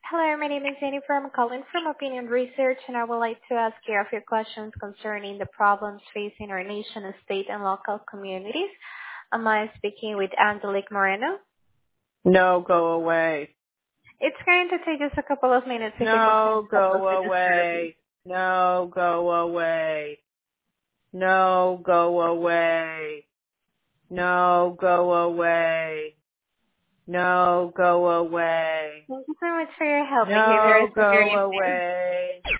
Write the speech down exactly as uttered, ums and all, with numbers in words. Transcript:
Hello, my name is Jennifer. I'm calling from Opinion Research, and I would like to ask you a few questions concerning the problems facing our nation, state, and local communities. Am I speaking with Angelique Moreno? No, go away. It's going to take us a couple of minutes if you could No, please help us go with the service. away. No, go away. No, go away. No, go away. No, go away. Thank you so much for your help. May you have the No, rest of your go evening. away.